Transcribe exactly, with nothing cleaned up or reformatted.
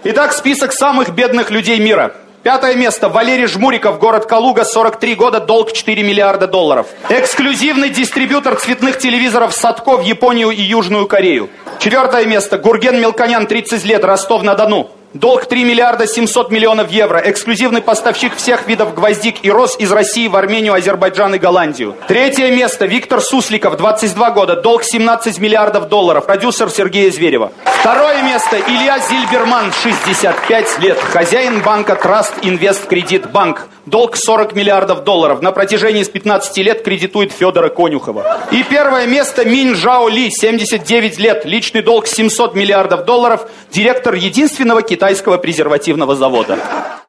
Итак, список самых бедных людей мира. Пятое место. Валерий Жмуриков, город Калуга, сорок три года, долг четыре миллиарда долларов. Эксклюзивный дистрибьютор цветных телевизоров Садко в Японию и Южную Корею. Четвертое место. Гурген Мелконян, тридцать лет, Ростов-на-Дону. Долг три миллиарда семьсот миллионов евро. Эксклюзивный поставщик всех видов гвоздик и роз из России в Армению, Азербайджан и Голландию. Третье место. Виктор Сусликов, двадцать два года. Долг семнадцать миллиардов долларов. Продюсер Сергея Зверева. Второе место. Илья Зильберман, шестьдесят пять лет. Хозяин банка Траст Инвест Кредит Банк. Долг сорок миллиардов долларов. На протяжении с пятнадцати лет кредитует Федора Конюхова. И первое место. Минь Жао Ли, семьдесят девять лет. Личный долг семьсот миллиардов долларов. Директор единственного китайского презервативного завода.